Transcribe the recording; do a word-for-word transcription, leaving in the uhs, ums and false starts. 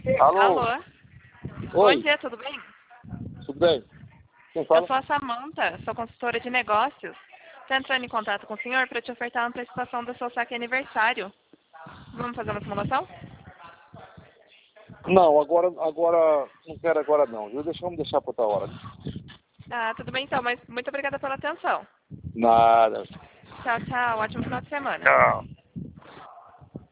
Alô? Alô? Bom Oi, dia, tudo bem? tudo bem? Quem Eu fala? sou a Samanta, sou consultora de negócios. Estou entrando em contato com o senhor para te ofertar uma antecipação do seu saque aniversário. Vamos fazer uma simulação? Não, agora, agora, não quero agora não, viu? Deixa, vamos deixar para outra hora. Ah, tudo bem então, mas muito obrigada pela atenção. Nada. Tchau, tchau. Ótimo final de semana. Tchau.